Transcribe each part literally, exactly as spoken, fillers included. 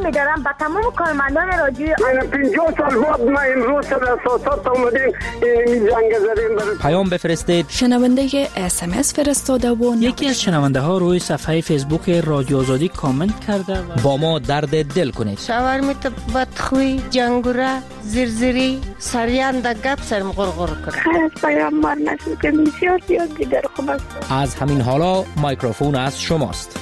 می‌دارم به تمام کارمندان رادیو. پنجاه سال بعد ما امروز در اساسات اومدیم این جنگ زدیم. پیام بفرستید. شنونده اس ام اس فرستاده و یکی از شنونده ها روی صفحه فیسبوک رادیو آزادی کامنت کرده و با ما درد دل کنید. شاورمیت بدخوی، جنگوره، زرزری، سریان در گپ سرم غرغر کنه. خیلی پیام مار نشد که بسیار زیاد دیگر خوب است. از همین حالا مایکروفون از شماست.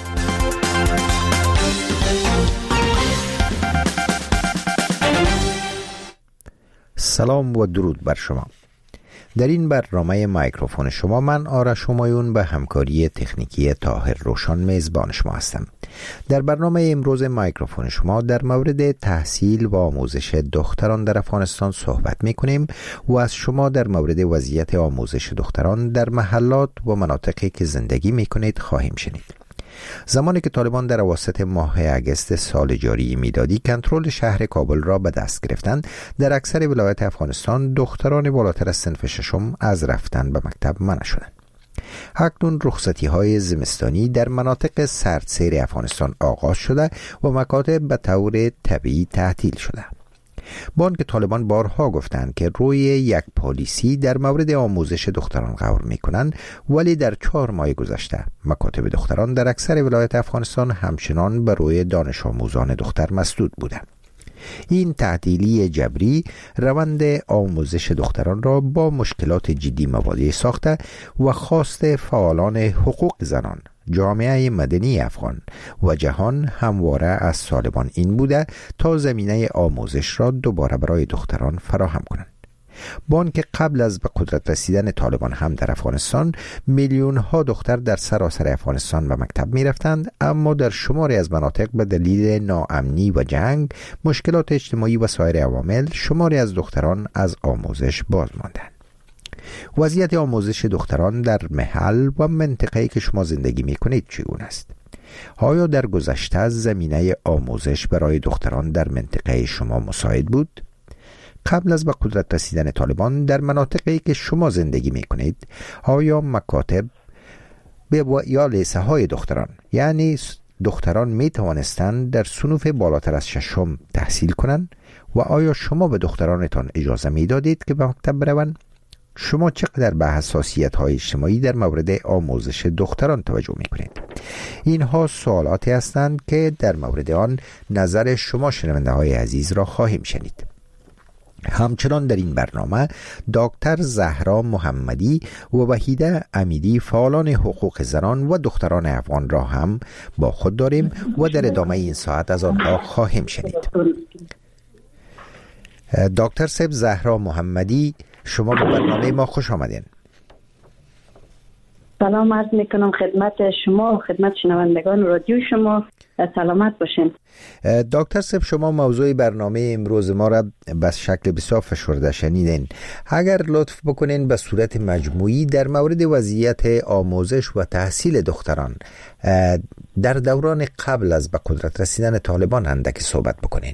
سلام و درود بر شما. در این برنامه مایکروفون شما من آرش همایون به همکاری تکنیکی طاهر روشن میزبان شما هستم. در برنامه امروز مایکروفون شما در مورد تحصیل و آموزش دختران در افغانستان صحبت میکنیم و از شما در مورد وضعیت آموزش دختران در محلات و مناطقی که زندگی میکنید خواهیم شنید. زمانی که طالبان در اواسط ماه اگست سال جاری میلادی کنترل شهر کابل را به دست گرفتند، در اکثر ولایات افغانستان دختران بالاتر از صنف ششم از رفتن به مکتب منع شدند. اکنون رخصتی های زمستانی در مناطق سردسیر افغانستان آغاز شده و مکاتب به طور طبیعی تعطیل شده. بانک طالبان بارها گفتند که روی یک پالیسی در مورد آموزش دختران غور میکنند، ولی در چهار ماه گذشته مکاتب دختران در اکثر ولایات افغانستان همچنان بر روی دانش آموزان دختر مسدود بوده. این تعطیلی جبری روند آموزش دختران را با مشکلات جدی مواجه ساخته و خواست فعالان حقوق زنان، جامعه مدنی افغان و جهان همواره از طالبان این بوده تا زمینه آموزش را دوباره برای دختران فراهم کنند. بانک قبل از به قدرت رسیدن طالبان هم در افغانستان میلیون ها دختر در سراسر افغانستان به مکتب می رفتند، اما در شماری از مناطق به دلیل ناامنی و جنگ، مشکلات اجتماعی و سایر عوامل شماری از دختران از آموزش باز ماندند. وضعیت آموزش دختران در محل و منطقه‌ای که شما زندگی می‌کنید چگونه است؟ آیا در گذشته زمینه آموزش برای دختران در منطقه شما مساعد بود؟ قبل از به قدرت رسیدن طالبان در مناطقی که شما زندگی می‌کنید آیا مکاتب یا لیسه های دختران، یعنی دختران می توانستند در صنوف بالاتر از ششم تحصیل کنند و آیا شما به دخترانتان اجازه می دادید که به مکتب بروند؟ شما چقدر به حساسیت های اجتماعی در مورد آموزش دختران توجه می کنید؟ اینها سوالاتی هستند که در مورد آن نظر شما شنونده های عزیز را خواهیم شنید. همچنان در این برنامه دکتر زهرا محمدی و وحیده امیدی فعالان حقوق زنان و دختران افغان را هم با خود داریم و در ادامه این ساعت از آنها خواهیم شنید. دکتر صاحب زهرا محمدی، شما به برنامه ما خوش آمدین. سلام عرض میکنم خدمت شما و خدمت شنوندگان رادیو شما. سلامت باشین. دکتر صاحب، شما موضوع برنامه امروز ما را به شکل بسیار فشرده شنیدین. اگر لطف بکنین به صورت مجموعی در مورد وضعیت آموزش و تحصیل دختران در دوران قبل از به قدرت رسیدن طالبان اندکی صحبت بکنین.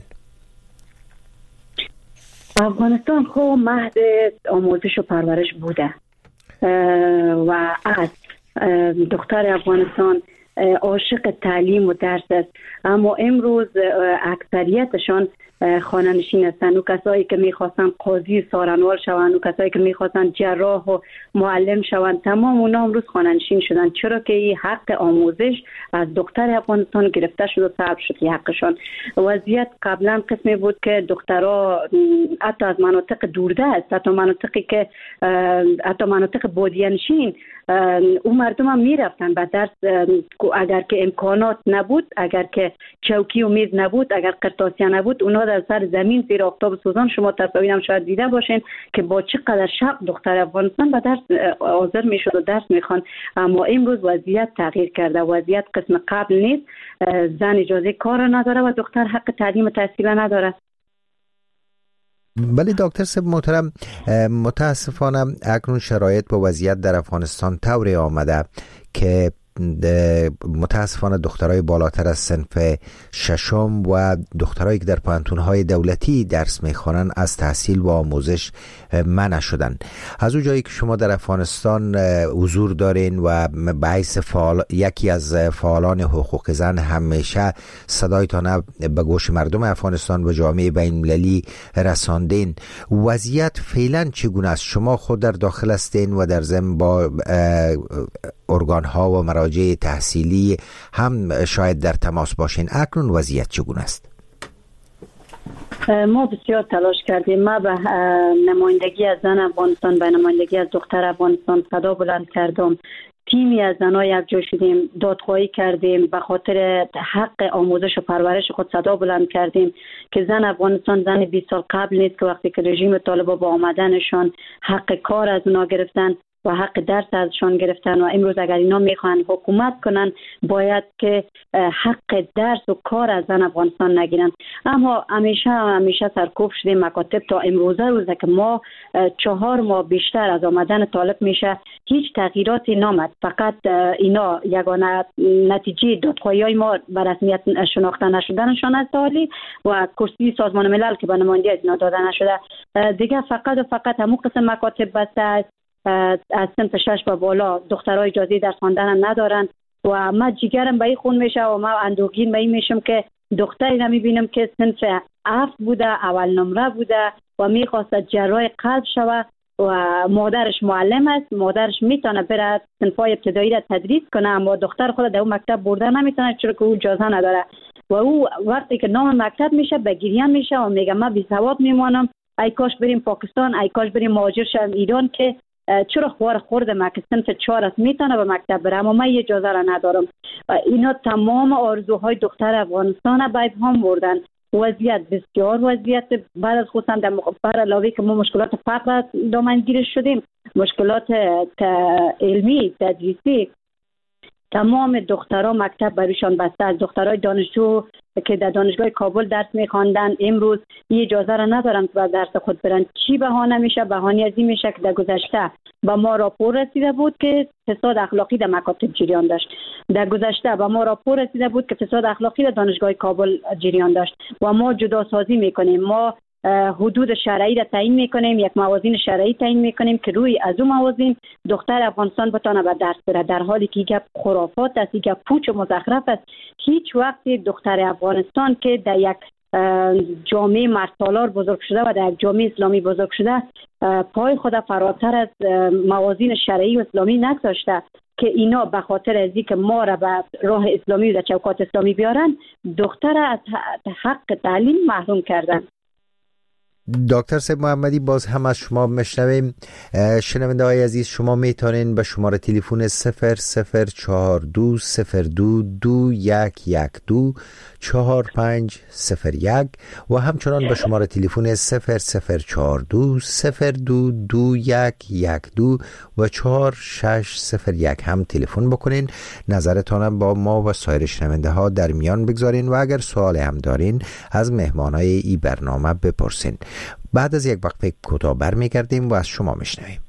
افغانستان خب مهد آموزش و پرورش بوده و از دختر افغانستان عاشق تعلیم و درس است، اما امروز اکثریتشان خانه نشین هستند. و کسایی که میخواستن قاضی سارنوال شوند و کسایی که میخواستن جراح و معلم شوند، تمام اونا امروز خانه نشین شدن، چرا که این حق آموزش از دختر افغانستان گرفته شد و صرف شد حقشان. وضعیت قبلا قسمی بود که دخترها حتی از مناطق دوردست، حتی مناطقی که حتی مناطق بادیه نشین، اون مردم هم میرفتن به درس اگر که امکانات نبود، اگر که چوکی و میز نبود، اگر قرطاسیه نبود، اونا در سر زمین زیر آفتاب سوزان، شما تصاویر هم شاید دیده باشین که با چقدر شق دختر افغانستان به درس حاضر میشد و درس میخوان. اما امروز وضعیت تغییر کرده، وضعیت قسم قبل نیست. زن اجازه کار نداره و دختر حق تعلیم و تحصیل نداره. بله دکتر صاحب محترم، متاسفانه اکنون شرایط با وضعیت در افغانستان طوری آمده که متاسفانه دخترای بالاتر از صنف ششم و دخترایی که در پانتونهای دولتی درس میخوانن از تحصیل و آموزش منع شدن. از اون جایی که شما در افغانستان حضور دارین و به حیث فعال یکی از فعالان حقوق زن همیشه صدایتان به گوش مردم افغانستان و جامعه بین المللی رساندین، وضعیت فعلا چگونه است؟ شما خود در داخل هستین و در ضمن با ارگان ها و مراجع تحصیلی هم شاید در تماس باشین. اکنون وضعیت چگونه است؟ ما بسیار تلاش کردیم. ما به نمایندگی از زن افغانستان، به نمایندگی از دختر افغانستان صدا بلند کردم. تیمی از زنها یک جا شدیم، دادخواهی کردیم، به خاطر حق آموزش و پرورش خود صدا بلند کردیم که زن افغانستان زن بیست سال قبل نیست که وقتی که رژیم طالبان با آمدنشان حق کار از اونا گرفتن و حق درس ازشان گرفتن و امروز اگر اینا میخوان حکومت کنن باید که حق درس و کار از زن افغانستان نگیرن. اما همیشه همیشه سرکوب شدیم مکاتب تا امروزه روزه که ما چهار ماه بیشتر از آمدن طالب میشه هیچ تغییراتی نامد. فقط اینا یگانه نتیجه دادخواهی‌های ما به رسمیت شناخته نشدنشان است عالی و کرسی سازمان ملل که به نمایندگی از اینا داده نشده. دیگه فقط و فقط همون قسم مکاتب بسته است. از صنف شش و بالا دخترای اجازه درس خواندن ندارن و ما جیگرم به این خون میشه و ما اندوگین به این میشم که دختری رو میبینم که صنف هفت بوده، اول نمره بوده و میخواست جراح قلب شوه و مادرش معلم است، مادرش میتونه بره صنفای ابتدایی را تدریس کنه اما دختر خود در اون مکتب برده نمیتونه چون که او اجازه نداره و او وقتی که نام مکتب میشه به گریه میشه و میگه من بی سواد میمانم، ای کاش بریم پاکستان، ای کاش بریم مهاجر شوم ایران که چرا خوار خورده ما که صنف چهار است میتونه به مکتب بره اما من اجازه را ندارم. اینا تمام آرزوهای دختر افغانستان به ابهام بردن. وضعیت بسیار وضعیت بعد از خصوصا در بر علاوه که ما مشکلات فقر دامنگیر شدیم، مشکلات علمی تدریسی، تمام دخترها مکتب برایشان بسته است. دخترای دانشجو که در دانشگاه کابل درس می‌خواندن امروز این اجازه را ندارن که به درس خود برن. چی بهانه میشه؟ بهانه از این میشه که در گذشته با ما راپور رسیده بود که فساد اخلاقی در مکاتب جریان داشت. در گذشته با ما راپور رسیده بود که فساد اخلاقی در دانشگاه کابل جریان داشت و ما جدا سازی میکنیم. ما حدود شرعی را تعیین میکنیم، یک موازین شرعی تعیین میکنیم که روی از اون موازین دختر افغانستان بتونه به درس بره، در حالی که یک خرافات است، یک پوچ و مزخرف است. هیچ وقت دختر افغانستان که در یک جامعه مردسالار بزرگ شده و در یک جامعه اسلامی بزرگ شده پای خود فراتر از موازین شرعی و اسلامی نگذاشته که اینا به خاطر از اینکه ما را به راه اسلامی و در چوکات اسلامی بیارن دختر از حق تعلیم محروم کردن. دکتر صاحب محمدی باز هم از شما میشنویم. شنونده های عزیز شما میتونین به شماره تلفن صفر صفر چهار دو صفر دو دو یک یک دو چهار پنج صفر یک و همچنان به شماره تلفن صفر صفر چهار دو صفر دو دو یک یک دو و چهار شش صفر یک هم تلفن بکنین، نظرتان با ما و سایر شنونده ها در میان بگذارین و اگر سوال هم دارین از مهمانای این برنامه بپرسین. بعد از یک وقت کوتاه برمیگردیم و از شما میشنویم.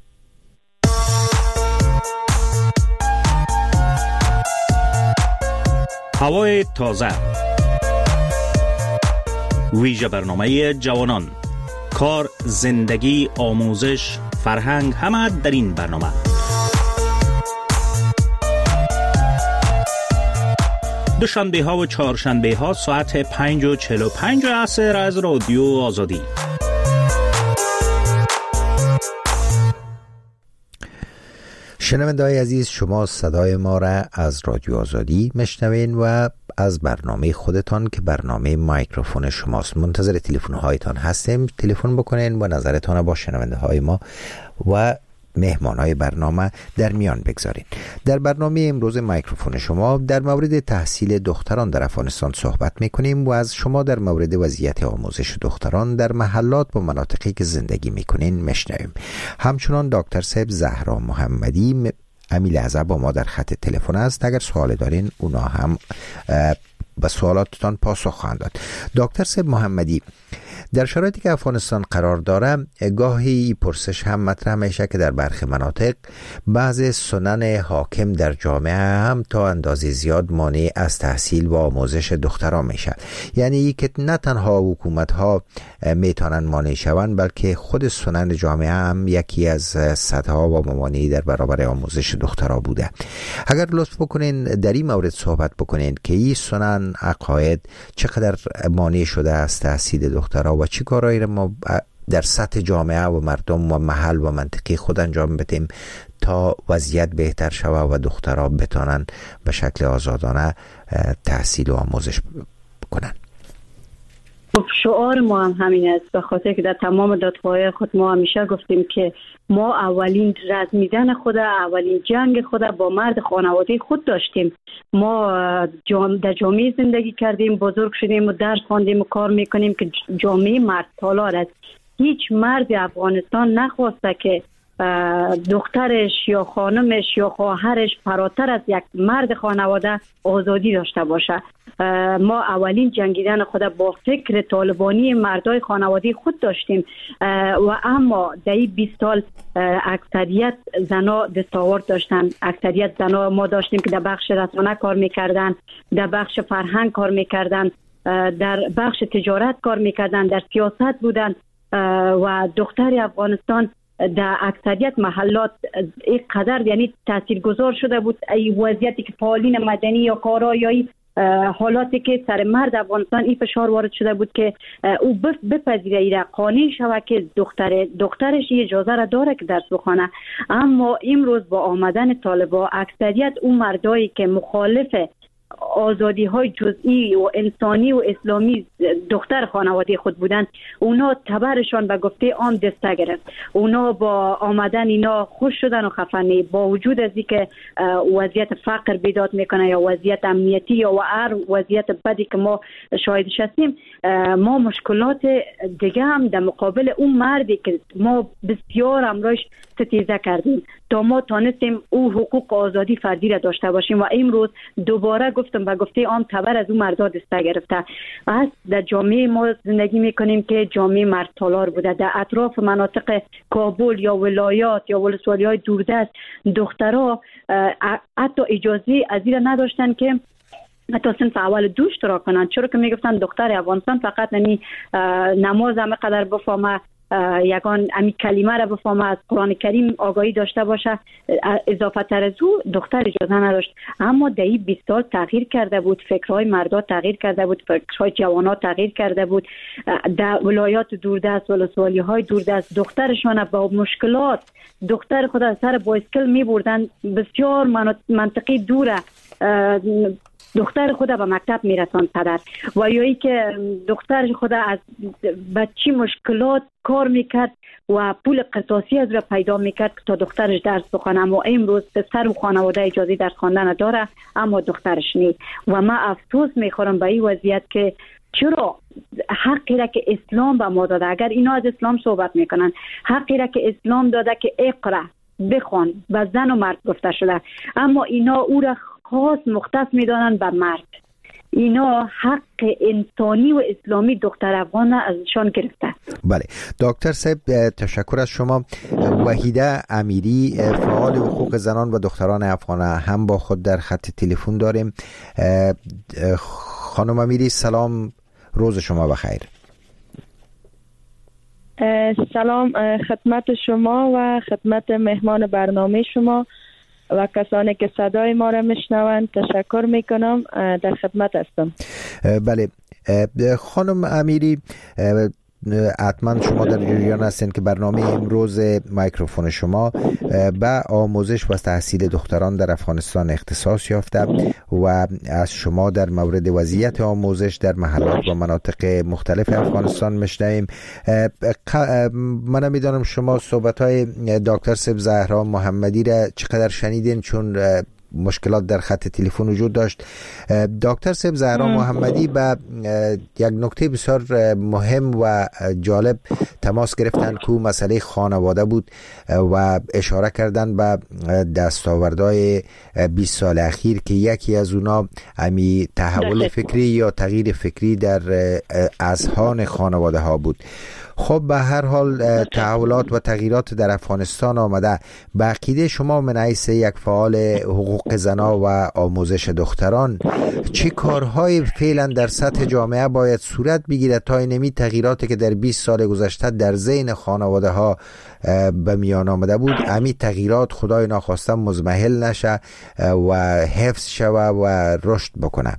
هوای تازه، ویژه برنامه جوانان، کار، زندگی، آموزش، فرهنگ، همه در این برنامه. دوشنبه ها و چهارشنبه ها ساعت پنج و چهل و پنج عصر از رادیو آزادی. شنونده‌های عزیز شما صدای ما را از رادیو آزادی میشنوین و از برنامه خودتان که برنامه مایکروفون شماست منتظر تلفن‌هایتان هستیم. تلفن بکنین و نظرتان با شنونده‌های ما و مهمانای برنامه در میان بگذارین. در برنامه امروز مایکروفون شما در مورد تحصیل دختران در افغانستان صحبت میکنیم و از شما در مورد وضعیت آموزش دختران در محلات و مناطقی که زندگی میکنین میشنویم. همچنان دکتر صاحب زهرا محمدی امی لحظه با ما در خط تلفن است. اگر سوال دارین اونا هم به سوالاتتان پاسخ خواهند داد. دکتر صاحب محمدی، در شرایطی که افغانستان قرار داره، گاهی پرسش هم مطرح میشه که در برخی مناطق بعض سنن حاکم در جامعه هم تا اندازه زیاد مانع از تحصیل و آموزش دختران میشه. یعنی که نه تنها حکومت ها میتونن مانع شوند، بلکه خود سنن جامعه هم یکی از سدها و موانعی در برابر آموزش دخترها بوده. اگر لطف بکنین در این مورد صحبت بکنین که این سنن عقاید چقدر مانع شده از تحصیل دخترها و چی کارهایی ما در سطح جامعه و مردم و محل و منطقه خود انجام بدیم تا وضعیت بهتر شود و دخترها بتونن به شکل آزادانه تحصیل و آموزش کنن. شعار ما هم همین است، به خاطر که در تمام دادخواهی خود ما همیشه گفتیم که ما اولین رزمیدن خود، اولین جنگ خود با مرد خانواده خود داشتیم. ما در جامعه زندگی کردیم، بزرگ شدیم و درس خواندیم و کار میکنیم که جامعه مرد تالار است. هیچ مرد افغانستان نخواسته که دخترش یا خانمش یا خواهرش فراتر از یک مرد خانواده آزادی داشته باشه. ما اولین جنگیدن خود با فکر طالبانی مردای خانواده خود داشتیم و اما در این بیست سال اکثریت زنا دستاورد داشتن. اکثریت زنا ما داشتیم که در بخش رسانه کار میکردن، در بخش فرهنگ کار میکردن، در بخش تجارت کار میکردن، در سیاست بودن و دختر افغانستان در اکثریت محلات این قدر یعنی تاثیرگذار شده بود. ای وضعیتی که فعالین مدنی یا کارایی حالاتی که سر مرد افغانستان این فشار وارد شده بود که او بپذیره ایره قانع شود که دختر دخترش اجازه را داره که درس بخونه. اما امروز با آمدن طالبان اکثریت اون مردایی که مخالف آزادی های جزئی و انسانی و اسلامی دختر خانواده خود بودند، اونا تبرشان به گفته عام دسته گرفت. اونا با آمدن اینا خوش شدن و خفنی، با وجود از اینکه وضعیت فقر بیداد میکنه یا وضعیت امنیتی یا هر وضعیت بدی که ما شاهدش هستیم، ما مشکلات دیگه هم در مقابل اون مردی که ما بسیار امروز ستیزه کردیم تا ما تانستیم او حقوق آزادی فردی را داشته باشیم و امروز دوباره گفتم به گفته عام تبر از اون مردا دسته گرفته. پس در جامعه ما زندگی میکنیم که جامعه مرد تالار بوده. در اطراف مناطق کابل یا ولایات یا ولسوالی های دوردست دخترها حتی اجازه از این نداشتن که حتی صنف اول دوش را کنن، چرا که میگفتن دختر افغانستان فقط نمی نماز همه قدر بفهمه، یگان امی کلمه را بفهمه، از قرآن کریم آگاهی داشته باشه، اضافه تر از او دختر اجازه نداشت. اما در این بیست سال تغییر کرده بود، فکرهای مردا تغییر کرده بود، فکرهای جوانا تغییر کرده بود. در ولایات دوردست، ولسوالی های دوردست دخترشان با مشکلات دختر خود از سر بایسکل می بردن بسیار منطقی دوره، دختر خود به مکتب میرساند پدر، و یا ای که دختر خود از بچی مشکلات کار میکرد و پول قرطاسی از را پیدا میکرد تا دخترش درس بخونه. اما امروز پسر و خانواده اجازه درس خواندن داره اما دخترش نیست و من افسوس میخورم به این وضعیت که چرا حقی را که اسلام به ما داده، اگر اینا از اسلام صحبت میکنن، حقی را که اسلام داده که اقرا بخوان و زن و مرد گفته شده، اما اینا او را خاص مختص میدانن به مرد. اینا حق انسانی و اسلامی دختر افغان ازشان گرفته. بله دکتر صاحب تشکر از شما. وحیده امیری فعال حقوق زنان و دختران افغان هم با خود در خط تلفن داریم. خانم امیری سلام، روز شما بخیر. سلام خدمت شما و خدمت مهمان برنامه شما و کسانی که صدای ما را میشنوند تشکر میکنم. در خدمت هستم. بله خانم امیری، حتما شما در جریان هستین که برنامه امروز میکروفون شما به آموزش و تحصیل دختران در افغانستان اختصاص یافته و از شما در مورد وضعیت آموزش در محلات و مناطق مختلف افغانستان میشنویم. من میدانم شما صحبت‌های دکتر صاحب زهرا محمدی را چقدر شنیدین، چون مشکلات در خط تلفن وجود داشت. دکتر صاحب زهرا محمدی به یک نکته بسیار مهم و جالب تماس گرفتن که مسئله خانواده بود و اشاره کردن به دستاوردهای بیست سال اخیر که یکی از اونا امی تحول فکری یا تغییر فکری در اذهان خانواده ها بود. خب به هر حال تحولات و تغییرات در افغانستان آمده. به عقیده شما من حیث یک فعال حقوق زنا و آموزش دختران چه کارهای فعلا در سطح جامعه باید صورت بگیرد تا اینمی تغییراتی که در بیست سال گذشته در ذهن خانواده ها به میان آمده بود امی تغییرات خدای ناخواسته مزمحل نشه و حفظ شوه و رشد بکنه؟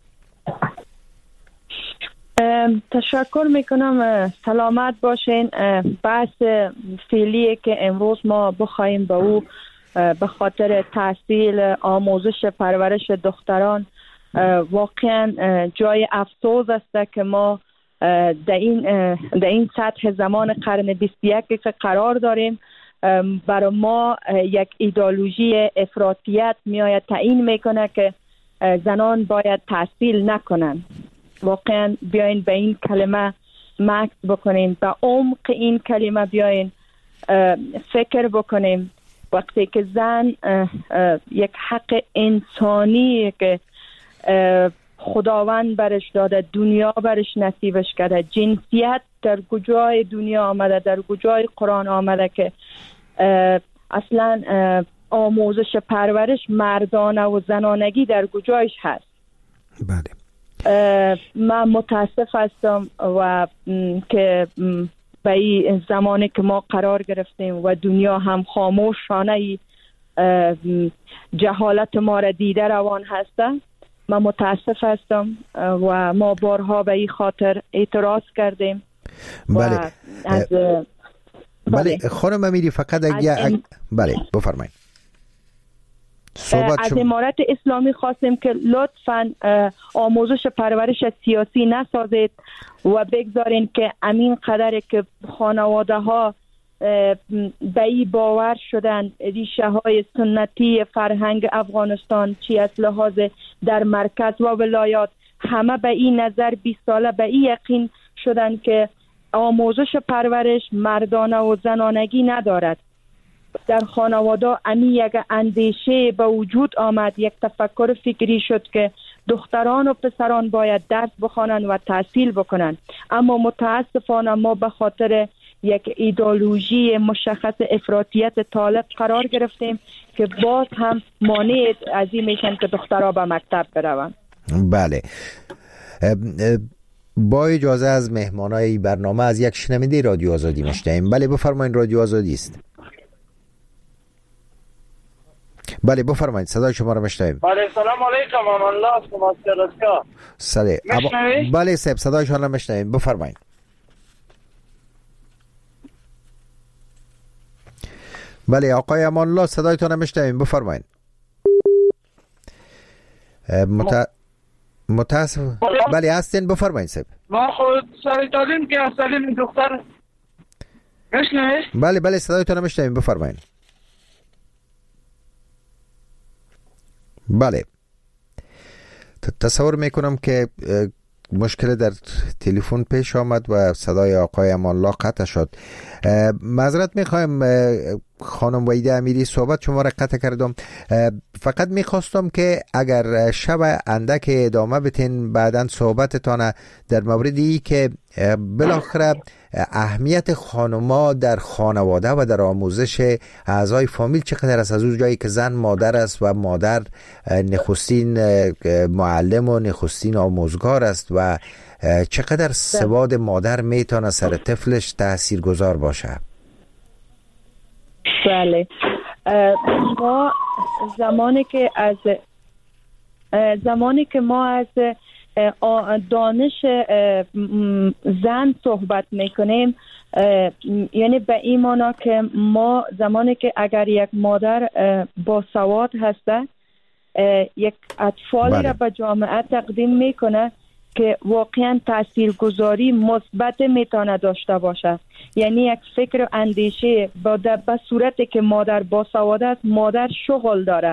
تشکر میکنم. سلامت باشین. بحث فعلی که امروز ما بخوایم به او به خاطر تحصیل، آموزش، پرورش دختران واقعا جای افسوس است که ما در این در این سطح زمان قرن بیست و یک که قرار داریم برای ما یک ایدئولوژی افراطیت میآید تعیین میکنه که زنان باید تحصیل نکنن. واقعا بیاین به این کلمه مکس بکنیم، به عمق این کلمه بیاین فکر بکنیم. وقتی که زن یک حق انسانی که خداوند برش داده، دنیا برش نصیبش کرده، جنسیت در کجای دنیا آمده، در کجای قرآن آمده که اصلا آموزش پرورش مردانه و زنانگی در کجایش هست. بله. من متاسف هستم و که به این زمانی که ما قرار گرفتیم و دنیا هم خاموشانه جهالت ما را دیده روان هسته. من متاسف هستم و ما بارها به این خاطر اعتراض کردیم. بله. از بله. بله خانم امیری فقط اگه اگ... بله بفرمایید. از امارت اسلامی خواستیم که لطفاً آموزش پرورش سیاسی نسازید و بگذارین که امین قدر که خانواده ها به این باور شدن ریشه های سنتی فرهنگ افغانستان چی از لحاظ در مرکز و ولایات همه به این نظر بیست ساله به این یقین شدن که آموزش پرورش مردانه و زنانگی ندارد. در خانواده امی یک اندیشه به وجود آمد، یک تفکر فکری شد که دختران و پسران باید درس بخوانند و تحصیل بکنند. اما متاسفانه ما به خاطر یک ایدئولوژی مشخص افراطیت طالب قرار گرفتیم که باز هم مانع از این میشن که دخترها به مکتب بروند. بله. با اجازه از مهمانای برنامه از یک شنونده رادیو آزادی میشنویم. بله بفرمایید، رادیو آزادی است. بله بفرمایید، صدای شما رو میشنویم. بله سلام علیکم. امان الله شما سرسکا. سلام. بله صاحب صدای شما رو میشنویم، بفرمایید. بله آقای امان الله صدایتون رو میشنویم، بفرمایید. مت... متاسف. بله هستین، بفرمایید صاحب. ما خود سر تعلیم که از تعلیم دختر میشنوید؟ بله بله صدایتون رو میشنویم، بفرمایید. بله تصور میکنم که مشکل در تلفن پیش آمد و صدای آقای امان الله قطع شد. معذرت میخوایم خانم وحیده امیری، صحبت شما را قطع کردم. فقط میخواستم که اگر شب اندک ادامه بتین بعداً صحبتتان در موردی که بالاخره اهمیت خانما در خانواده و در آموزش اعضای فامیل چقدر است، از اون جایی که زن مادر است و مادر نخستین معلم و نخستین آموزگار است و چقدر سواد مادر میتونه سر طفلش تاثیرگذار باشه. بله ما زمانی که از زمانی که ما از دانش زن صحبت میکنیم یعنی به این معنا که ما زمانی که اگر یک مادر با سواد هسته یک اطفالی بله. را به جامعه تقدیم میکنه که واقعا تاثیرگذاری مثبت میتونه داشته باشه. یعنی یک فکر و اندیشه با به صورتی که مادر با سواد است، مادر شغل داره،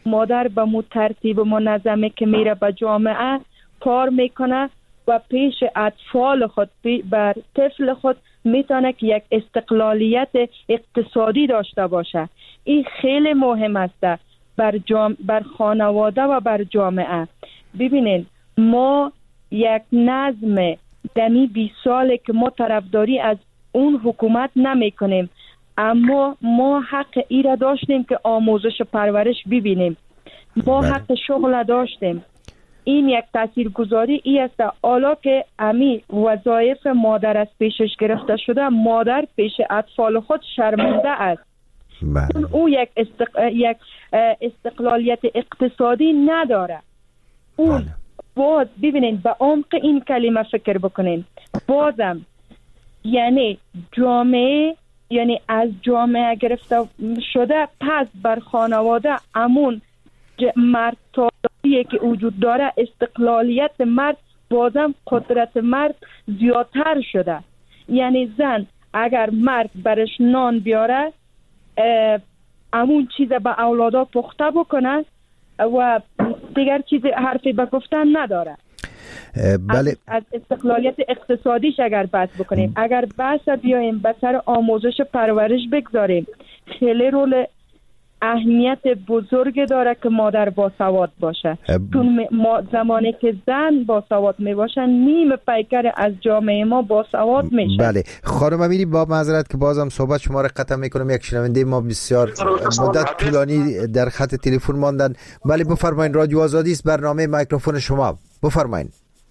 مادر به مو ترتیب منظمه که میره به جامعه کار میکنه و پیش اطفال خود بر طفل خود میتونه که یک استقلالیت اقتصادی داشته باشه. این خیلی مهم است بر, جام... بر خانواده و بر جامعه. ببینین ما یک نظم دمی بیست ساله که ما طرفداری از اون حکومت نمی کنیم، اما ما حق ای را داشتیم که آموزش پرورش ببینیم. ما حق شغل داشتیم. این یک تاثیرگذاری ای است. حالا که امی وظایف مادر از پیشش گرفته شده، مادر پیش اطفال خود شرمنده است. چون او یک, استق... یک استقلالیت اقتصادی نداره. اون باز ببینین به عمق این کلمه فکر بکنین. بازم یعنی جامعه، یعنی از جامعه گرفته شده، پس بر خانواده امون مرد تاداری که وجود داره، استقلالیت مرد، بازم قدرت مرد زیادتر شده. یعنی زن اگر مرد برش نان بیاره، امون چیز به اولادا پخته بکنه و دیگر چیز حرفی به گفتن نداره. بله. از, از استقلالیت اقتصادیش اگر بحث بکنیم، اگر بحث بیاییم به سر آموزش پرورش بگذاریم، خیلی رول اهمیت بزرگ داره که مادر باسواد باشه. چون ما زمانی که زن باسواد می باشه، نیم پیکر از جامعه ما باسواد میشه. بله خانم امیری، با معذرت که بازم صحبت شما را قطع میکنم، یک شنونده ما بسیار مدت طولانی در خط تلفن ماندن. بله بفرمایید، رادیو آزادی است، برنامه میکروفون شما، بفرمایید.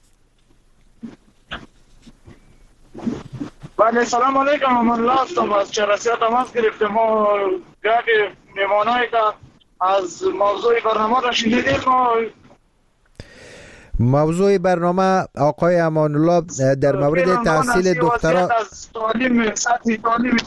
بله سلام علیکم. من الله هستم از چرسیه تماس گرفتم. ما گاهی میمانایی که از موضوع برنامه را شنیدیم. موضوع برنامه آقای امان الله در مورد تحصیل دختران از تعلیم سطحی تعلیم.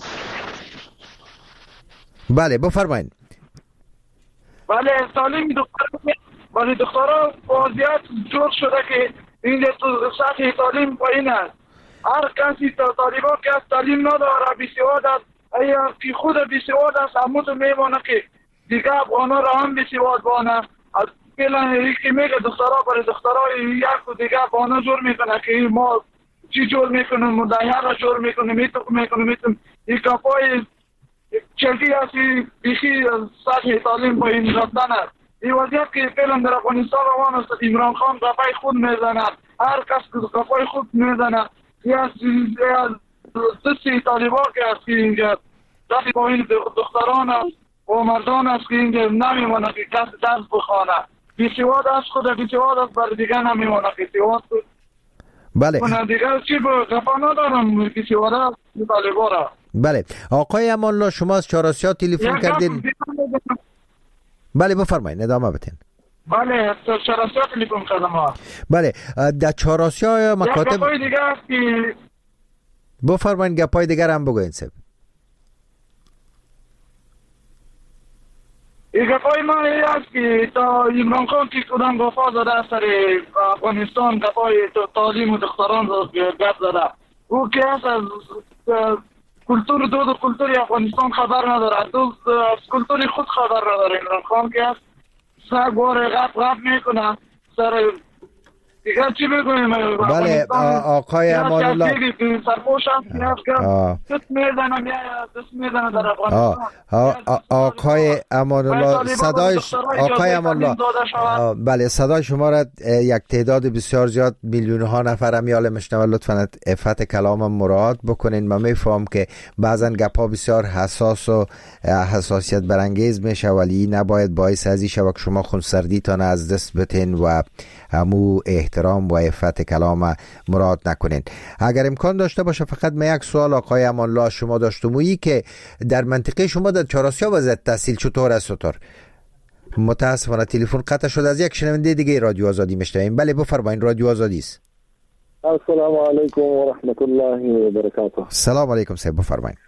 بله بفرمایید. بله تعلیم دختران، ولی دختران وضعیت جور شده که این سطح تعلیم پایین است. هر کسی طالبان که از تعلیم نداره، بیسواد است، ایا که خود بیسواد است، همون میمانه که دیگه افغانا را هم بیسواد بانه. از فعلا یکی میگه دخترها برای دخترها یک و دیگه افغانا جور میکنه که ما چی جور میکنیم، مدعیه را جور میکنیم، میتو میکنیم میتونیم این کپای چلکی هستی بیخی سطح تعلیم با این رفتن است. این وضعیت که فعلا در افغانستان روان است، عمران خان کپای خود میزنه، هر کس کپای خود میزنه. یا دستی طالبان که هست که اینجا دستی با این دختران است و مردان است که اینجا نمیمانه که کس درس بخوانه. بیسواد است، خود بیسواد است، برای دیگه نمیمانه که سواد بود. بله دیگه چی با غفا ندارم بیسواد است طالبان را. بله آقای امان الله، شما از چهارآسیا تلفن کردین. بله بفرمایید، ادامه بدین. بله چهارآسیا تلفن کردم. بله در چهارآسیا مکاتب یک گپای دیگه است که بفرمایید، گپای دیگر هم بگوین سب. این گپای ما ای است که تا عمران خان که کدام گفا زده سر افغانستان، گپای تعلیم و دختران رو گپ زده. او که هست از کلتور دو دو کلتوری افغانستان خبر نداره، دو از کلتوری خود خبر نداره. عمران خان که هست سر گوره غب غب میکنه سر دیگه چی بگویم. بله آقای امان الله سرپوش هست که دست میزنم یا دست میزنم در افغانستان. آقای امان الله صدایش، آقای امان الله بله صدای شما را یک تعداد بسیار زیاد میلیون ها نفر هم یال مشنوه. لطفاً افت کلامم مراعات بکنین. من میفهم که بعضا گپ ها بسیار حساس و حساسیت برانگیز میشه، ولی نباید باعث ازی شود که شما خونسردیتان از دست بتین و همو احترام و افت کلام مراد نکنین. اگر امکان داشته باشه فقط من یک سوال آقای امان الله شما داشتمویی که در منطقه شما در چهارآسیا وضعیت تحصیل چطور است؟ چطور؟ متاسفانه تلفن قطع شد. از یک شنونده دیگه رادیو آزادی میشنویم. بله بفرمایید، رادیو آزادی است. السلام علیکم و رحمت الله و برکاته. سلام علیکم صاحب، بفرمایید.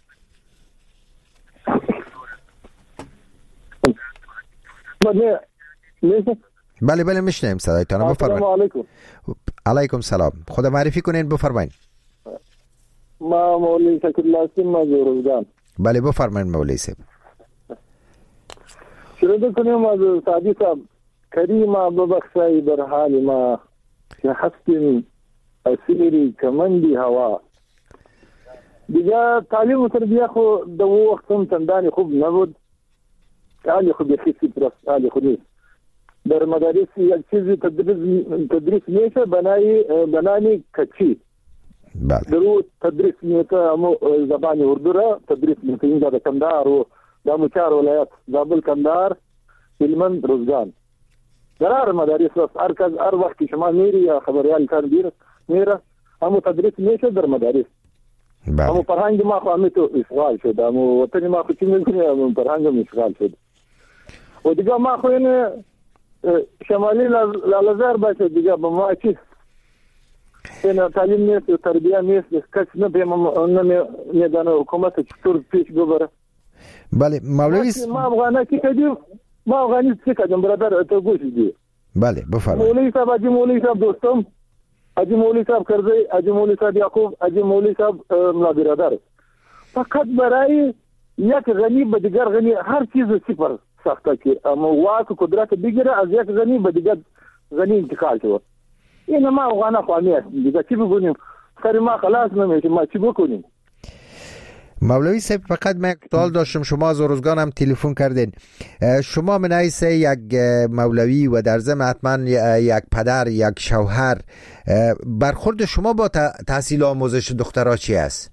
بله بله میشنیم صدایتان، بفرمایید. السلام علیکم. علیکم سلام. خود معرفی کنین بفرمایید. ما مولوی شکر الله هستم از روزگان. بله بفرمایید مولوی صاحب. شروع کنیم از سعدی صاحب. کریم ببخشای بر حال ما که هستیم اسیری کمندی هوا. دیگه تعلیم و تربیه خو دو وقتم تندانی خوب نبود. حالی خود یخیصی پرست حالی خود نیست. در مدارس یک چیزی تدریس تدریس میشه بنای بنانی کچی. بله. درو تدریس میشه امو زبان اردو را تدریس میشه اینجا در کندهار و در چهار ولایت زابل کندهار هلمند روزگان. در هر مدارس است هر کس هر وقت که شما میری یا خبریال کار بیر میره امو تدریس میشه در مدارس. بله. امو فرهنگ ما خو امیتو اشغال شد امو وطن ما خو چی میکنه امو فرهنگ ما اشغال شد و دیگه ما خو این شمالی لالزار باشه دیگه با ما چی این تعلیم نیست و تربیه نیست کس نمیدانه میدانه حکومت چطور پیش ببره. بله مولوی ما افغانه کی کردیم ما افغانی چی کردیم برادر تو گوش دی. بله بفرمایید. مولوی صاحب اجی مولوی صاحب دوستم اجی مولوی صاحب کرزی اجی مولوی صاحب یعقوب اجی مولوی صاحب ملا برادر فقط برای یک غنی به دیگر غنی هر چیز صفر ساخته که اما واک قدرت بگیره از یک غنی به دیگر غنی انتقال شد. این ما افغانه خواهی است دیگه چی بکنیم سر ما خلاص نمیشه ما چی بکنیم. مولوی صاحب فقط من سوال داشتم شما از روزگان هم تلفن کردین شما من حیث یک مولوی و در ضمن حتما یک پدر یک شوهر برخورد شما با تحصیل آموزش دخترها چی است؟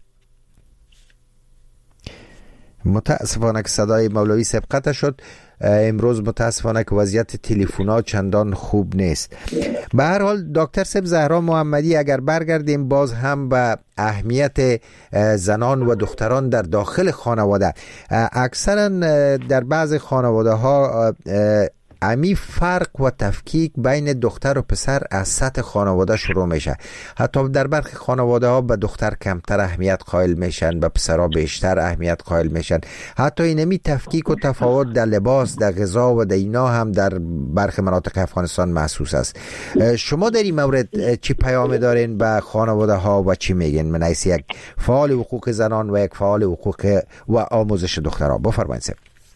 متاسفانه که صدای مولوی صاحب قطع شد. امروز متاسفانه که وضعیت تلفن‌ها چندان خوب نیست. به هر حال دکتر صاحب زهرا محمدی اگر برگردیم باز هم به اهمیت زنان و دختران در داخل خانواده اکثرا در بعض خانواده ها امی فرق و تفکیک بین دختر و پسر از سطح خانواده شروع میشه. حتی در برخی خانواده ها به دختر کمتر اهمیت قائل میشن به پسرها بیشتر اهمیت قائل میشن. حتی اینمی تفکیک و تفاوت در لباس در غذا و در اینا هم در برخی مناطق افغانستان محسوس است. شما در این مورد چی پیام دارین به خانواده ها و چی میگین من حیث یک فعال حقوق زنان و یک فعال حقوق و آموزش دخترها؟ بفرمایید.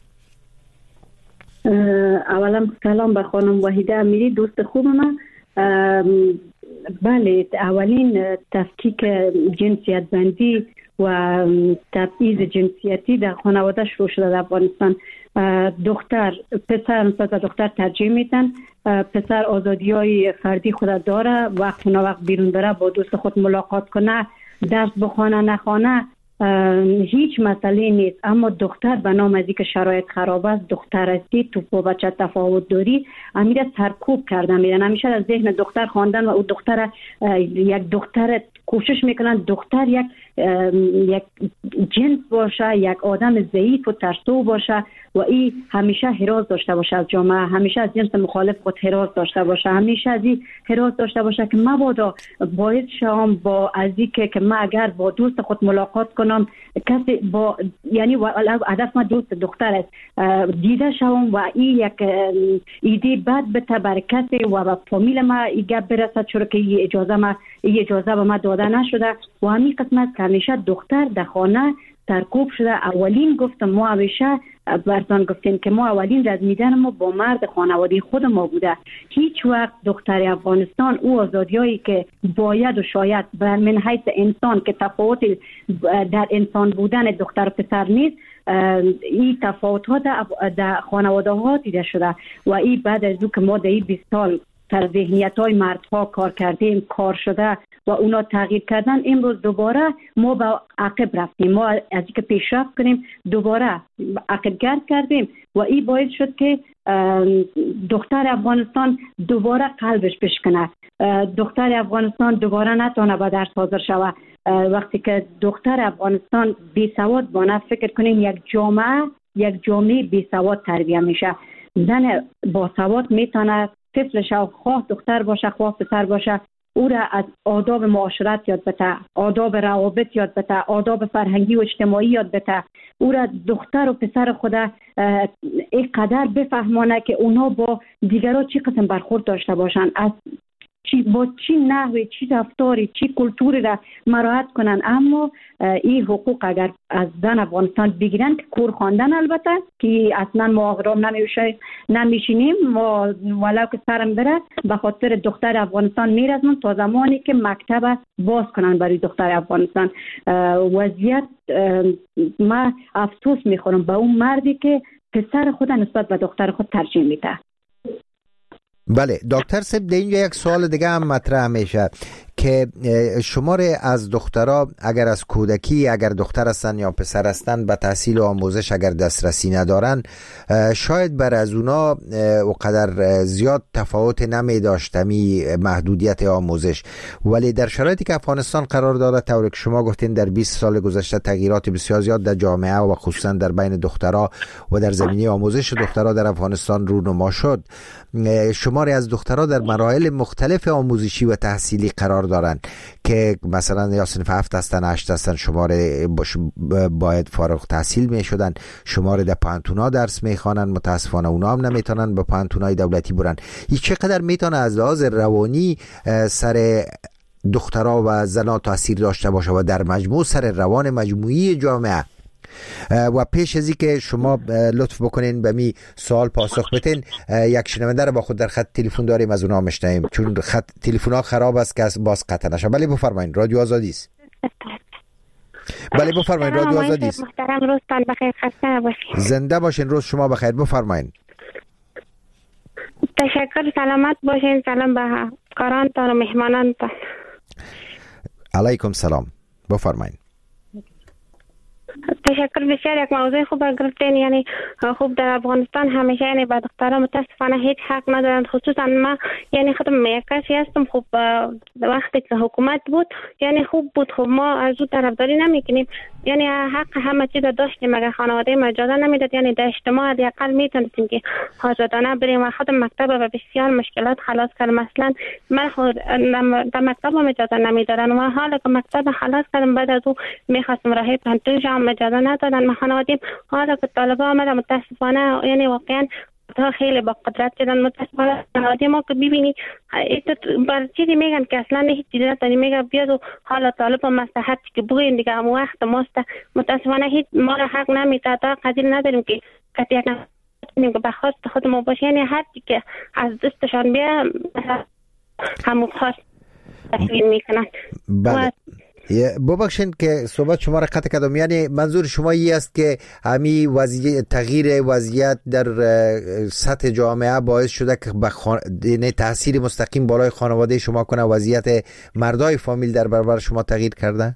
اولا سلام به خانم وحیده امیری دوست خوب من. بله اولین تفکیک جنسیت بندی و تبعیض جنسیتی در خانواده شروع شده در افغانستان. دختر پسر نسبت به دختر ترجیح میدن. پسر آزادی های فردی خود داره وقت نه وقت بیرون بره با دوست خود ملاقات کنه درس بخونه نخونه هیچ مسئله نیست. اما دختر به نام از اینکه شرایط خراب است دختر هستی تو با بچه تفاوت داری امیره سرکوب کردن میرن. همیشه از ذهن دختر خواندن و او دختر یک دختر کوشش میکنن دختر یک یک جنس باشه یک آدم ضعیف و ترسو باشه و این همیشه حراس داشته باشه از جامعه همیشه از جنس مخالف خود حراس داشته باشه همیشه از این حراس داشته باشه که مبادا باعث شام با از اینکه که من اگر با دوست خود ملاقات کنم کسی با یعنی هدف من دوست دختر است دیده شوم و این یک ایده بد به تبرکت و به فامیل ما ایگه برسد چون که این اجازه ما این اجازه به ما داده نشده و همین قسمت که همیشه دختر در خانه ترکوب شده. اولین گفتم ما همیشه براتون گفتیم که ما اولین رزمیدن ما با مرد خانواده خود ما بوده. هیچ وقت دختر افغانستان او آزادیایی که باید و شاید من حیث انسان که تفاوت در انسان بودن دختر و پسر نیست این تفاوت ها در خانواده ها دیده شده و این بعد از او که ما در این بیست سال تر ذهنیت های مردها کار کردیم کار شده و اونا تغییر کردن امروز دوباره ما با عقب رفتیم ما از اینکه پیشرفت کنیم دوباره عقب گرد کردیم و این باعث شد که دختر افغانستان دوباره قلبش بشکنه دختر افغانستان دوباره نتونه به درس حاضر شوه. وقتی که دختر افغانستان بی سواد بانه فکر کنیم یک جامعه یک جامعه بی سواد تربیه میشه. زن با سواد میتونه طفل شو خواه دختر باشه خواه پسر باشه او را از آداب معاشرت یاد بده آداب روابط یاد بده آداب فرهنگی و اجتماعی یاد بده او را دختر و پسر خود اینقدر بفهمانه که اونا با دیگران چی قسم برخورد داشته باشن از چی با چی نحوی، چی رفتاری، چی کلتوری را مراعات کنن. اما این حقوق اگر از زن افغانستان بگیرن که کور خواندن، البته که اصلا ما اغرام نمیشه نمیشینیم ما ولو که سرم بره به خاطر دختر افغانستان میرزمون تا زمانی که مکتب باز کنن برای دختر افغانستان. وضعیت ما افسوس میخورم به اون مردی که پسر خود نسبت به دختر خود ترجیح میده. بله دکتر صاحب، در اینجا یک سوال دیگه هم مطرح میشه که شمار از دخترها اگر از کودکی، اگر دختر هستن یا پسر هستن، به تحصیل و آموزش اگر دسترسی ندارن، شاید بر از اونا اونقدر زیاد تفاوت نمی داشت می محدودیت آموزش، ولی در شرایطی که افغانستان قرار داره، طوری که شما گفتین در بیست سال گذشته تغییرات بسیار زیاد در جامعه و خصوصا در بین دخترها و در زمینه آموزش دخترها در افغانستان رونما شد. شماری از دخترها در مراحل مختلف آموزشی و تحصیلی قرار دارن که مثلا یا صنف هفت هستن، هشت هستن، شمار باید فارغ تحصیل می شدن، شمار در پانتونا درس می خوانن، متاسفانه اونا هم نمیتونن به پانتونای دولتی برن. این چقدر میتونه از لحاظ روانی سر دخترها و زنها تاثیر داشته باشه و در مجموع سر روان مجموعی جامعه. و پیش از این که شما لطف بکنین به می سوال پاسخ بدین، یک شنونده رو با خود در خط تلفن داریم، از اونها میشنویم چون خط تلفن ها خراب است که باز قطع نشه. بله بفرمایید، رادیو آزادی است. بله بفرمایید، رادیو آزادی است. محترم، روزتان بخیر، خسته نباشید. زنده باشین، روز شما بخیر. بفرمایید. تشکر، سلامت باشین. سلام به کارانتان و مهمانانتان. علیکم سلام، بفرمایید. تشکر بسیار. یک موضوع خوب گرفتین. یعنی خوب در افغانستان همیشه یعنی به دخترها متاسفانه هیچ حق ندارند. خصوصا ما یعنی خودم یک کسی هستم، خوب وقتی که حکومت بود یعنی خوب بود، خوب ما از اون طرفداری نمیکنیم، یعنی حق همه چیز داشتیم. اگر خانواده ما اجازه نمیداد یعنی در اجتماع حداقل میتونستیم که آزادانه بریم و خودم مکتب و بسیار مشکلات خلاص کردم. مثلا من خود در مکتب هم اجازه نمیدادن و حالا که مکتب خلاص کردم بعد از اون میخواستم راه پانتون جام اجازه ندادن. ما خانواده حالا که طالبا آمدن متاسفانه یعنی واقعا تا خیلی با قدرت شدن. متاسفانه خانواده ما که ببینی بر چیزی میگن که اصلا هیچ چیزی نداری، میگن بیاد و حالا طالب مصلحت که بگوین دیگه هم وقت ماست. متاسفانه هیچ ما را حق نمیده، تا قدر نداریم که کسی یک نکنیم که بخواست خود ما باشه، یعنی هر چی که از دستشان بیا همون خواست تصویر میکنن. بله ببخشید که صحبت شما را قطع کردم. یعنی منظور شما ای است که همین وضعیت تغییر وضعیت در سطح جامعه باعث شده که به خان... تاثیر مستقیم بالای خانواده شما کنه، وضعیت مردای فامیل در برابر شما تغییر کرده؟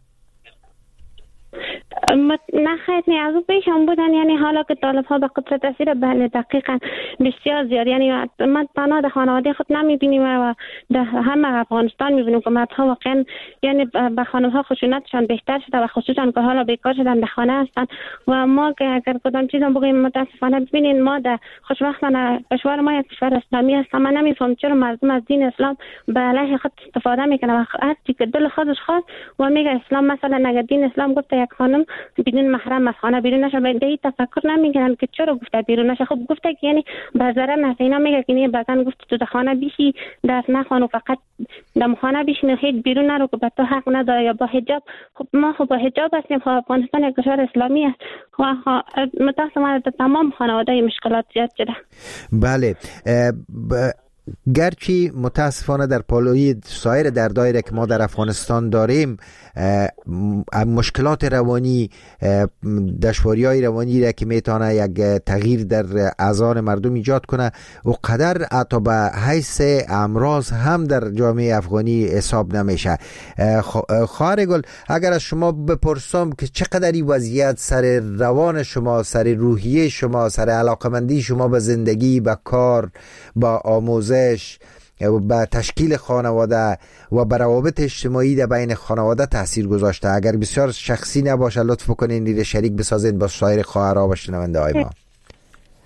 نه خیلی نه، از اون پیش هم بودن. یعنی حالا که طالب ها به قدرت تاثیر بله دقیقا بسیار زیاد. یعنی ما تنها در خانواده خود نمیبینیم و در همه افغانستان میبینیم که مردها واقعا یعنی به خانم ها خشونتشان بهتر شده و خصوصا که حالا بیکار شدن در خانه هستن. و ما که اگر کدام چیزم بگیم متاسفانه ببینین ما در خوشبختانه کشور ما یک کشور اسلامی است. من نمیفهم چرا مردم از دین اسلام به علیه خود استفاده میکنه و هر چی که دل خودش خواست و میگه اسلام. مثلا اگر دین اسلام گفته یک خانم بدون محرم از خانه بیرون نشه، به این تفکر نمیکنن که چرا گفته بیرون نشه. خب گفته که یعنی به ضرر نشه. اینا میگه که نه بعدن گفته تو در خانه بیشی درس نخوان و فقط در خانه بیشی، هیچ بیرون نرو که به تو حق نداره یا با حجاب. خب ما خب با حجاب هستیم. خب افغانستان یک کشور اسلامی است و متاسفانه در تمام خانواده مشکلات زیاد شده. بله ب... گرچه متاسفانه در پالوی سایر دردایی که ما در افغانستان داریم مشکلات روانی، دشواری‌های روانی را که میتونه یک تغییر در اذهان مردم ایجاد کنه و قدر حتی به حیث امراض هم در جامعه افغانی حساب نمیشه. خواهر گل، اگر از شما بپرسم که چقدر این وضعیت سر روان شما، سر روحیه شما، سر علاقمندی شما به زندگی، به کار، با آموزش، به تشکیل خانواده و به روابط اجتماعی در بین خانواده تاثیر گذاشته، اگر بسیار شخصی نباشه لطف کنین این شریک بسازید با سایر خواهرها و شنونده های ما.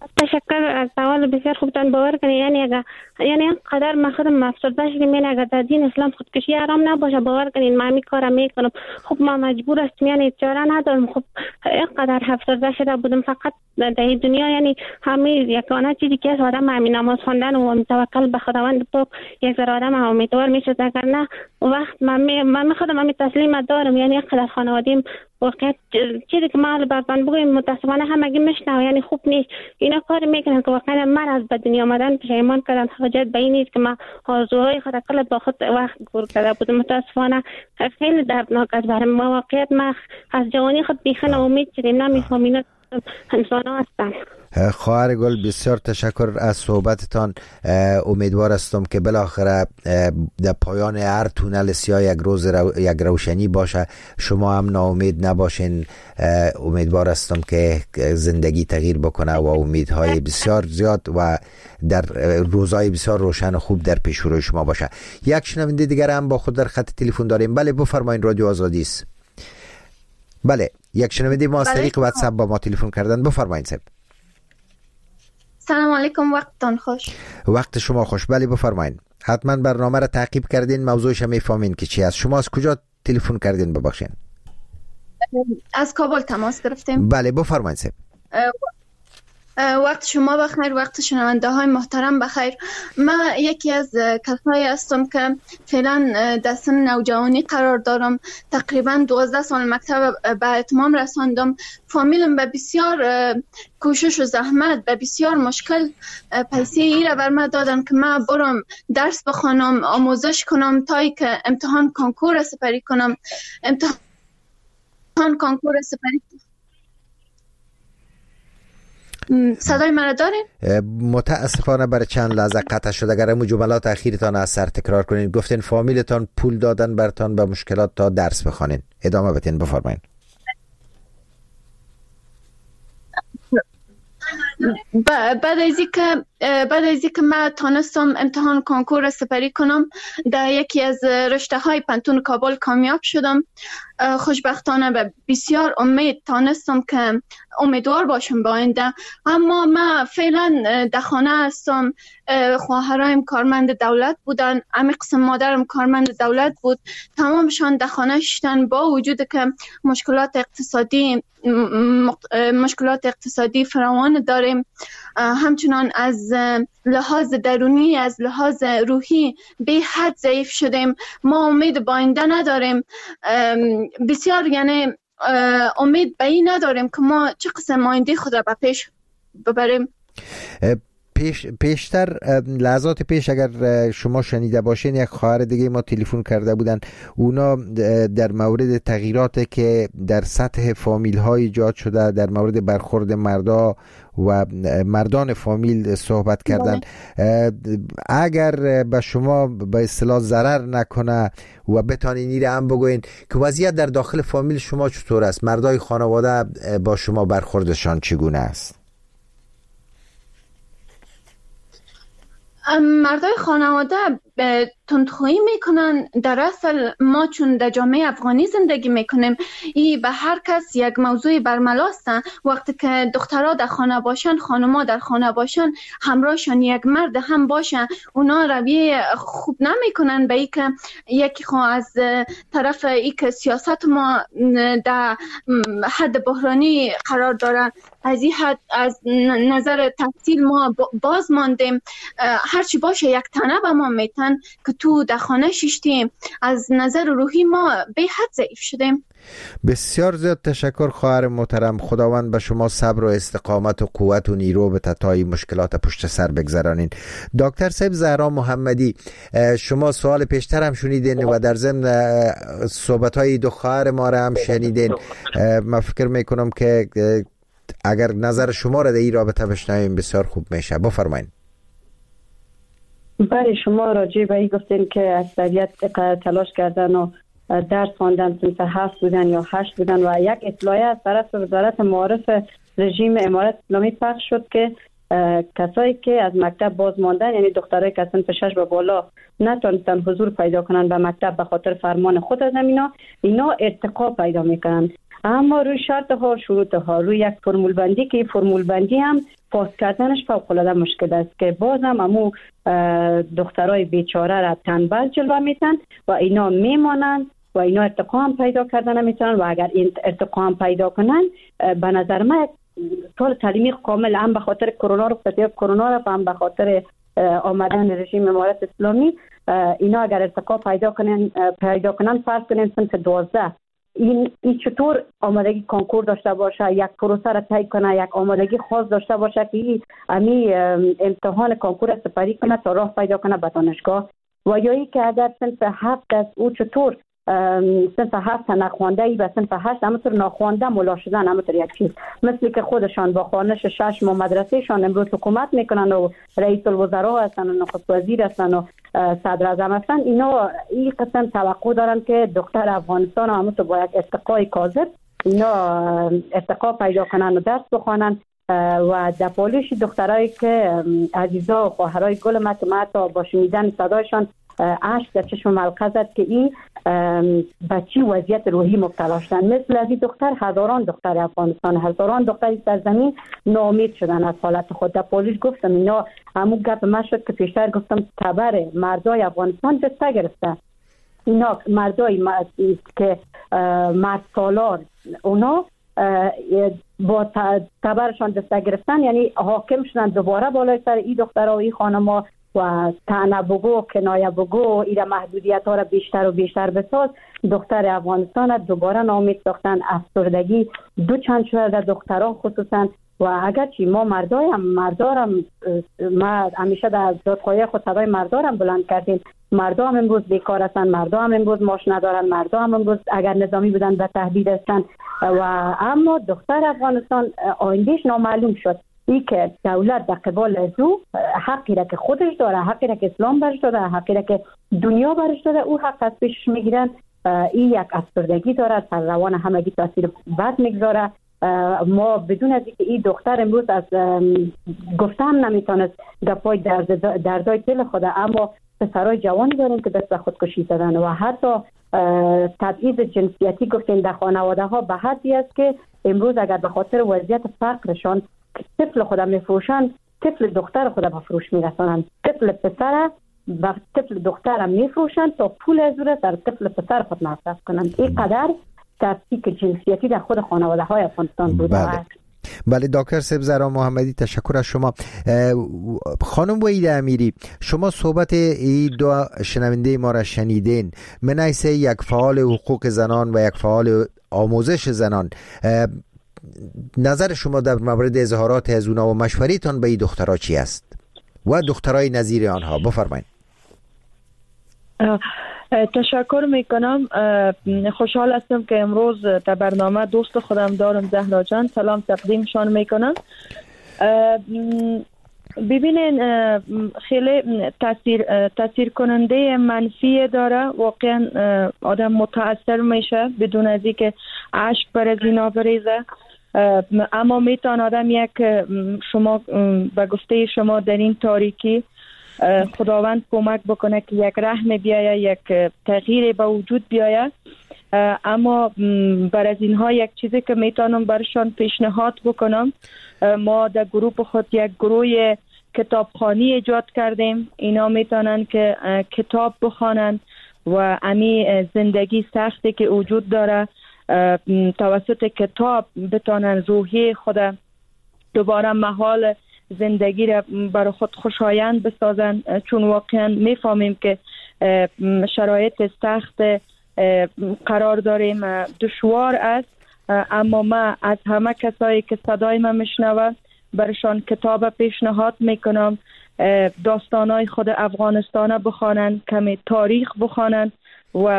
تشکر از سوال بسیار خوبتان. باور کنید یعنی اگر یعنی اینقدر من خودم افسرده شدم، یعنی اگر در دین اسلام خودکشی حرام نباشه باور کنید من همین کارا میکنم. خب ما مجبور هستم، یعنی چاره ندارم. خب اینقدر افسرده شده بودم فقط در این دنیا، یعنی همه یکانه چیزی که آدم همین نماز خواندن و توکل به خداوند پاک یک ذره آدم امیدوار میشه. اگر نه وقت من من خودم همین تسلیم دارم، یعنی اینقدر خانوادیم واقعا چیزی که ما براتون بگیم متاسفانه همگی میشنوه، یعنی خوب نیست. اینا کار میکنن که واقعا من از به دنیا آمدن پشیمان کردن. حاجت به این نیست که من آرزوهای خود کل با خود وقت گور کرده بودم. متاسفانه خیلی دردناک است برای ما. واقعیت ما از جوانی خود بیخن امید شدیم، نمیفهمیم انسان ها هستن. خواهر گل بسیار تشکر از صحبتتان. امیدوار هستم که بالاخره در پایان هر تونل سیاه یک روز رو، یک روشنی باشه. شما هم ناامید نباشین. امیدوار هستم که زندگی تغییر بکنه و امیدهای بسیار زیاد و در روزهای بسیار روشن و خوب در پیش روی شما باشه. یک شنونده دیگر هم با خود در خط تلفن داریم. بله بفرمایید، رادیو آزادی است. بله یک شنونده ما از طریق واتساپ با ما تلفن کردن. بفرمایید صاحب. سلام علیکم، وقتتان خوش. وقت شما خوش. بله بفرمایید. حتما برنامه را تعقیب کردین، موضوعش هم میفهمین که چی است. شما از کجا تلفن کردین ببخشید؟ از کابل تماس گرفتیم. بله بفرمایید صاحب. وقت شما بخیر، وقت شنونده های محترم بخیر. من یکی از کسایی هستم که فعلا در سن نوجوانی قرار دارم. تقریبا دوازده سال مکتب به اتمام رساندم. فامیلم به بسیار کوشش و زحمت به بسیار مشکل پیسه ای را بر من دادن که من برم درس بخوانم، آموزش کنم تا ای که امتحان کنکور سپری کنم. امتحان کنکور سپری صدای من را دارین؟ متاسفانه برای چند لحظه قطع شد. اگر همون جملات اخیرتان از سر تکرار کنین. گفتین فامیلتان پول دادن برتان به مشکلات تا درس بخوانین. ادامه بدین، بفرمایید. بعد از اینکه بعد از اینکه من تانستم امتحان کنکور سپری کنم، در یکی از رشته های پنتون کابل کامیاب شدم. خوشبختانه به بسیار امید تانستم که امیدوار باشم با آینده. اما من فعلا در خانه هستم. خواهرایم کارمند دولت بودن، امی قسم مادرم کارمند دولت بود. تمامشان در خانه شدن با وجود که مشکلات اقتصادی مشکلات اقتصادی فراوان داریم. همچنان از لحاظ درونی، از لحاظ روحی به حد ضعیف شدیم. ما امید با آینده نداریم. بسیار یعنی امید به این نداریم که ما چه قسم آینده خود را به پیش ببریم. پیش پیشتر لحظات پیش اگر شما شنیده باشین، یک خواهر دیگه ما تلفن کرده بودن. اونا در مورد تغییراتی که در سطح فامیل های ایجاد شده، در مورد برخورد مردا و مردان فامیل صحبت کردن. اگر به شما به اصطلاح ضرر نکنه و بتانین این هم بگوین که وضعیت در داخل فامیل شما چطور است؟ مردای خانواده با شما برخوردشان چگونه است؟ مردای خانواده تندخویی میکنن. در اصل ما چون در جامعه افغانی زندگی میکنیم، ای به هر کس یک موضوع برملاستن. وقتی که دخترها در خانه باشن، خانم‌ها در خانه باشن، همراهشان یک مرد هم باشن، اونا رویه خوب نمیکنن به ای که یکی خو از طرف ای که سیاست ما در حد بحرانی قرار داره، از این حد از نظر تحصیل ما باز ماندیم. هرچی باشه یک تنه به ما میتن که تو در خانه ششتیم. از نظر روحی ما به حد ضعیف شدیم. بسیار زیاد تشکر خواهر محترم. خداوند به شما صبر و استقامت و قوت و نیرو به تای مشکلات پشت سر بگذارانین. دکتر صاحب زهرا محمدی، شما سوال پیشتر هم شنیدین و در ضمن صحبت های دو خواهر ما را هم شنیدین. من فکر میکنم که اگر نظر شما را در این رابطه بشنویم بسیار خوب میشه. بفرمایید. بله، شما راجع به این گفتین که اکثریت تلاش کردن و درس خواندن، صنف هفت بودن یا هشت بودن و یک اطلاعیه از طرف وزارت معارف رژیم امارت اسلامی پخش شد که کسایی که از مکتب باز ماندن، یعنی دخترایی که از صنف شش به بالا نتونستن حضور پیدا کنن به مکتب به خاطر فرمان خود از اینا اینا ارتقا پیدا میکنن. اما روی شرط ها شروط ها روی یک فرمول بندی که فرمول بندی هم پاس کردنش فوق العاده مشکل است که بازم امو دخترای بیچاره را تنبل جلوه میتن و اینا میمانن و اینا ارتقا هم پیدا کردن نمیتونن و اگر این ارتقا هم پیدا کنن به نظر من طول تعلیمی کامل هم به خاطر کرونا رو فتیاب کرونا رو هم به خاطر آمدن رژیم امارت اسلامی اینا اگر ارتقا پیدا کنن پیدا کنن فرض کنن صنف دوازده این این چطور آمادگی کنکور داشته باشه، یک پروسه را طی کنه، یک آمادگی خاص داشته باشه که امی امتحان کنکور سپری کنه تا راه پیدا کنه به دانشگاه، و یا ای که اگر صنف هفت است او چطور صنف هفت نخوانده ای به صنف هشت همونطور ناخوانده ملا شدن همونطور یک چیز مثل که خودشان با خوانش شش ما مدرسهشان امروز حکومت میکنن و رئیس الوزراء هستن و نخست وزیر هستن و صدر اعظم هستن. اینا این قسم توقع دارن که دختر افغانستان همونطور با یک ارتقای کاذب اینا ارتقا پیدا کنن و درس بخوانن و در پالوش دخترایی که عزیزا و خواهرای گل ما که ما تا با شنیدن صدایشان اشک در چشم ملقا زد که این بچی وضعیت روحی مبتلا شدن. مثل از این دختر هزاران دختر افغانستان، هزاران دختری سرزمین ناامید شدن از حالت خود. در پالیش گفتم اینا همون گپ من شد که پیشتر گفتم تبر مردای افغانستان دسته گرفته. اینا مردای که مرد سالار اونا با تبرشان دسته گرفتن، یعنی حاکم شدن دوباره بالای سر این دخترها و این خانم‌ها و طعنه بگو کنایه بگو ایره محدودیت ها را بیشتر و بیشتر بساز. دختر افغانستان دوباره ناامید ساختن، افسردگی دو چند شده در دخترها خصوصا. و اگرچه ما مردایم مردارم ما همیشه در دادخواهی خود صدای مردارم بلند کردیم، مردا هم امروز بیکار هستن، مردا هم امروز معاش ندارن، مردا هم امروز اگر نظامی بودن به تهدید هستن. و اما دختر افغانستان آیندهش نامعلوم شد. ای که دولت در قبال از او حقی را که خودش داره، حقی را که اسلام برش داده، حقی را که دنیا برش داده او حق از پیشش میگیرن. این یک افسردگی داره، سر روان همگی تاثیر بد میگذاره. ما بدون از اینکه این دختر امروز از گفتم نمیتونست گپای درد دردای دل خوده، اما پسرای جوانی داریم که دست به خودکشی زدن و حتی تبعیض جنسیتی گفتیم در خانواده ها به حدی است که امروز اگر به خاطر وضعیت فقرشان طفل خودم میفروشن، طفل دختر خودم به فروش میرسانن، طفل پسر و طفل دخترم میفروشن تا پول از او را در طفل پسر خود مصرف کنن. این قدر تفکیک جنسیتی در خود خانواده های افغانستان بوده. بله. بله دکتر سب زهرا محمدی تشکر از شما. خانم وحیده امیری، شما صحبت این دو شنونده ما را شنیدین من حیث یک فعال حقوق زنان و یک فعال آموزش زنان، نظر شما در مورد اظهارات از اونا و مشورتان به این دخترها چی است و دخترای نظیر آنها؟ بفرمایید. تشکر میکنم. خوشحال هستم که امروز در برنامه دوست خودم دارم زهرا جان، سلام تقدیمشان میکنم. ببینین خیلی تاثیر تاثیر کننده منفی داره، واقعا آدم متاثر میشه بدون از اینکه اشک بر زینا بریزه. اما میتونه آدم یک شما به گفته شما در این تاریکی خداوند کمک بکنه که یک رحم بیایه، یک تغییر به وجود بیایه. اما بر از اینها یک چیزی که میتونم برشان پیشنهاد بکنم، ما در گروه خود یک گروه کتابخوانی ایجاد کردیم. اینا میتونن که کتاب بخوانن و امی زندگی سختی که وجود داره توسط کتاب بتونن روحی خود دوباره محال زندگی را برای خود خوشایند بسازن، چون واقعا میفهمیم که شرایط سخت قرار داریم، دشوار است. اما ما از همه کسایی که صدای ما میشنوه برشان کتاب پیشنهاد میکنم، داستانای خود افغانستان بخوانن، کمی تاریخ بخوانن و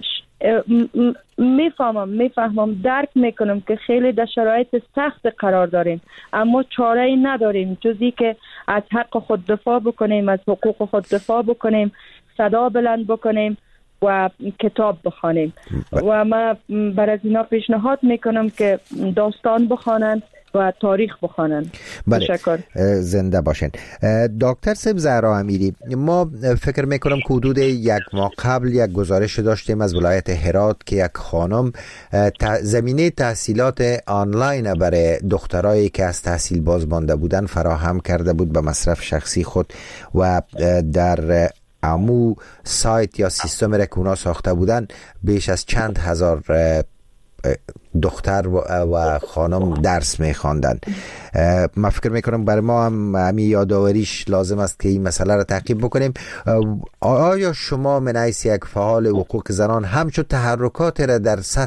میفهمم میفهمم درک میکنم که خیلی در شرایط سخت قرار داریم، اما چاره ای نداریم جزی که از حق خود دفاع بکنیم، از حقوق خود دفاع بکنیم، صدا بلند بکنیم و کتاب بخوانیم. و ما بر از اینا پیشنهاد میکنم که داستان بخوانند، و تاریخ بخوانن. بله. تشکر. زنده باشین. دکتر صاحب زهرا امیری، ما فکر میکنم که حدود یک ماه قبل یک گزارش داشتیم از ولایت هرات که یک خانم زمینه تحصیلات آنلاین برای دخترایی که از تحصیل باز مانده بودن فراهم کرده بود به مصرف شخصی خود و در امو سایت یا سیستم را که اونا ساخته بودن بیش از چند هزار دختر و خانم درس میخواندن. من فکر میکنم برای ما هم همین یادآوریش لازم است که این مسئله را تعقیب بکنیم. آیا شما من حیث یک فعال حقوق زنان همچون تحرکات را در سطح